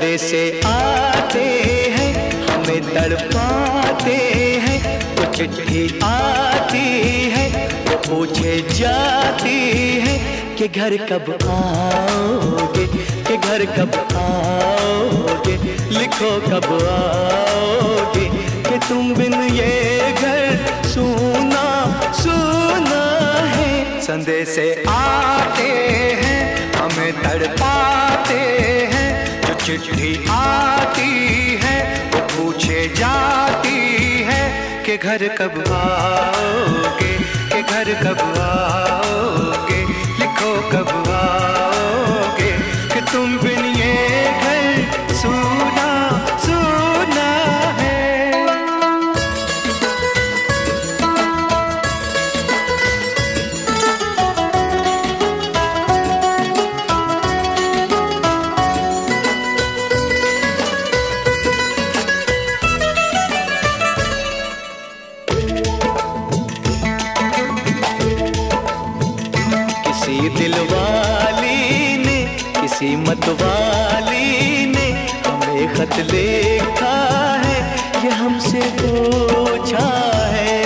संदेशे आते हैं, हमें तड़पाते हैं। वो चिट्ठी आती है, वो पूछे जाती है कि घर कब आओगे, कि घर कब आओगे, लिखो कब आओगे, कि तुम बिन ये घर सूना सूना है। संदेशे आते हैं, हमें तड़पाते हैं। जो चिट्ठी आती है, वो पूछे जाती है कि घर कब आओगे, कि घर कब आओगे, लिखो कब आओगे, कि तुम बिन ये घर सूना सूना है। किसी दिलवाली ने, किसी मतवाली ने हमें खत लिखा है, ये हमसे पूछा है।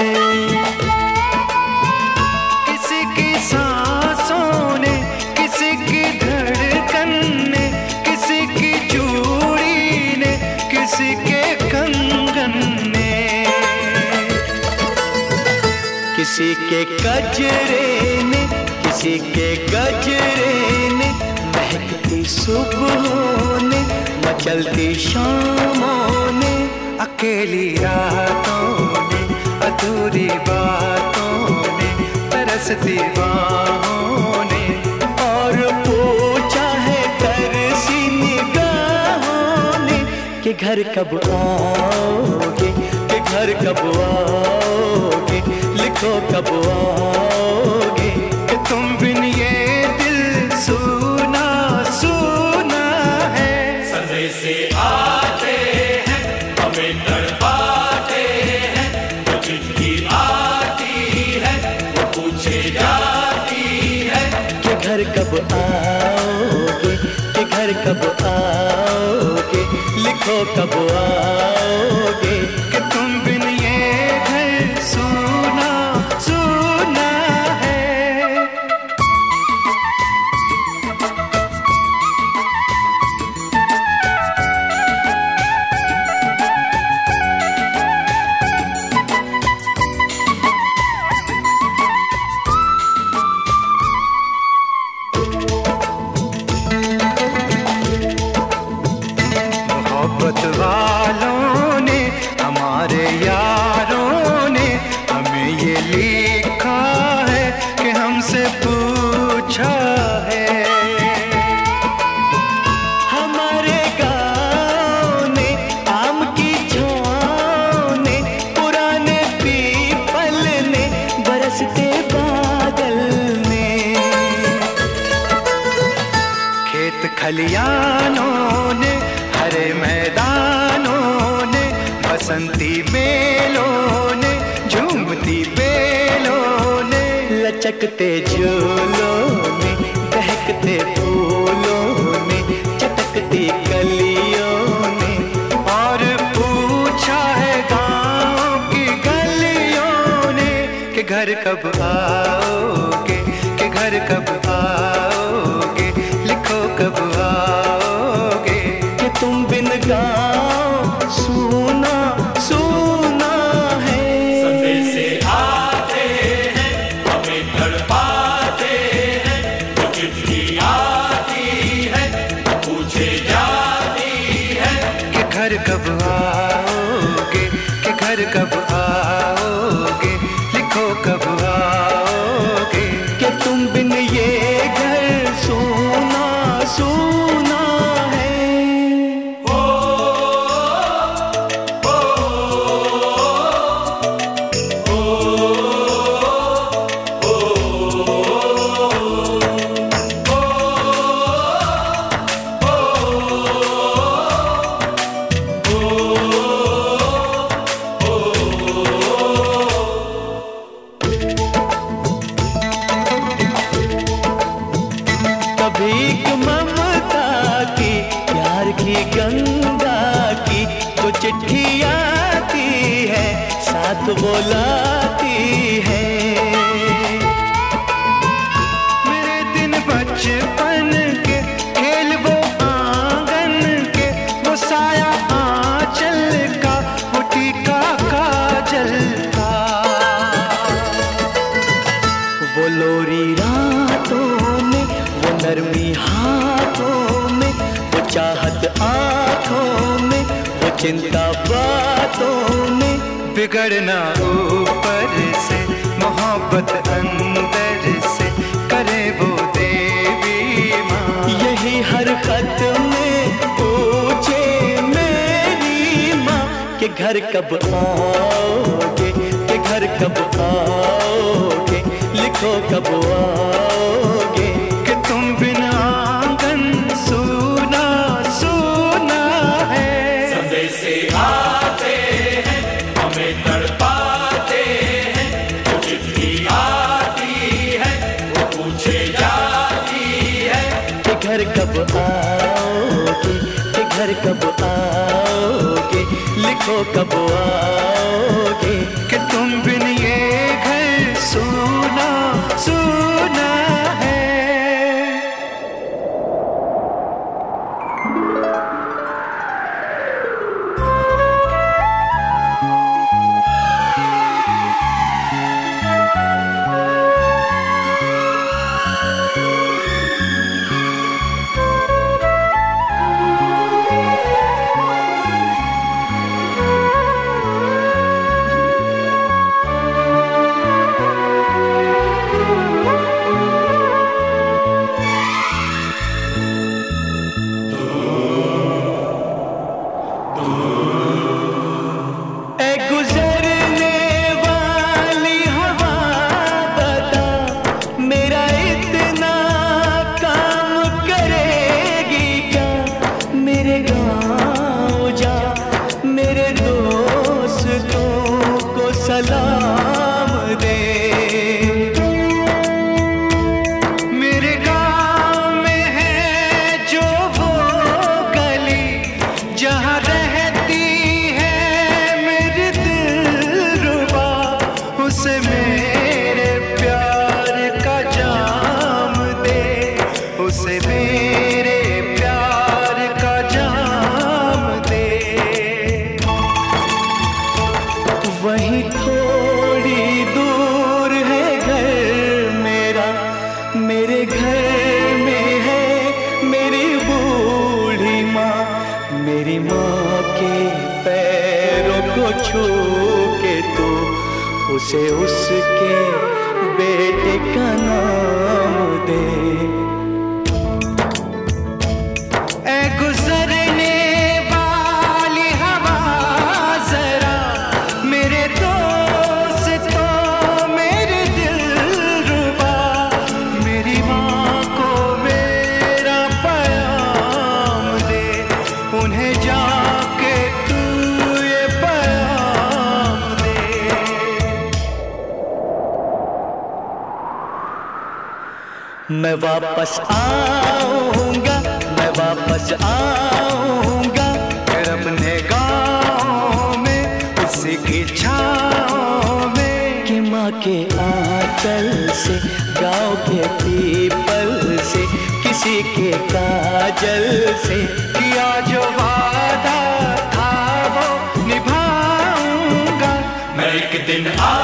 किसी की सांसों ने, किसी की धड़कन ने, किसी की चूड़ी ने, किसी के कंगन ने, किसी के गजरे ने, किसी के गजरे ने, महकती सुबहों ने, मचलती शामों ने, अकेली रातों ने, अधूरी बातों ने, तरसती बाहों ने, और पूछा है तरसी निगाहों ने कि घर कब आओगे, कि घर कब आओगे, लिखो कब आओगे, तुम बिन ये दिल सूना सूना है। संदेशे आते हैं, हमें तड़पाते हैं। वो चिट्ठी आती है, वो पूछे जाती है कि घर कब आओगे, कि घर कब आओगे, लिखो कब आओगे, कि तुम बिन ये घर सूना सूना है। मोहब्बत वालों ने, हमारे यारों ने हमें ये लिखा है कि हमसे पूछा है। हमारे गाँव ने, आम की छाँव ने, पुराने पीपल ने, बरसते बादल ने, खेत खलियानों ने, हरे मैदानों ने, बसंती मेलों ने, झूमती बेलों ने, लचकते झूलों ने, बहकते फूलों ने, चटकती कलियों ने, और पूछा है गाँव की गलियों ने कि घर कब आओगे, कि घर कब आओगे, लिखो कब आओगे, कि तुम बिन गाँव सूना सूना है। संदेशे आते हैं, हमें तड़पाते हैं। वो चिट्ठी आती है, पूछे जाती है कि घर कब आओगे, कि घर कब आओगे, लिखो कब आओगे, कि तुम बिन ये घर सूना सूना है। चिट्ठी आती है, साथ बुलाती है। मेरे दिन बचपन के खेल वो आंगन के, वो साया आंचल का, वो टीका काजल का, वो लोरी रातों में, वो नरमी हाथों में, वो चाहत आँखों में, वो चिंता बातों में। बिगड़ना ऊपर से, मोहब्बत अंदर से, करे वो देवी माँ। यही हर खत में पूछे मेरी माँ कि घर कब आओगे, कि घर कब आओगे, लिखो कब आओगे। कि तुम बिना आंगन सूना सूना है। संदेश आते हैं, हमें तड़पाते हैं, वो चिट्ठी आती है, वो पूछे जाती है कि घर कब आओगे, कि घर कब आओगे, लिखो कब आओगे। कि तुम बिन ये घर सूना सूना है। सलाम दे। मेरे गाँव में है जो वो गली, जहाँ रहती है मेरी दिलरुबा, उसे मेरे प्यार का जाम दे, उसे मेरे प्यार का जाम दे। वहीं थोड़ी दूर है घर मेरा, मेरे घर में है मेरी बूढ़ी माँ। मेरी माँ के पैरों को छू के तू उसे उसके बेटे का नाम दे। ऐ गुजरने वाली हवा जरा, मेरे दोस्तों मेरे दिलरुबा, मेरी माँ को मेरा पैगाम दे, उन्हें जाके तू ये पैगाम दे। मैं वापस आऊँगा, मैं वापस आऊँगा, फिर अपने गाँव में उसी की छाँव में। कि माँ के आंचल से, गाँव के पीपल से, किसी के काजल से, किया जो वादा था वो निभाऊंगा। मैं एक दिन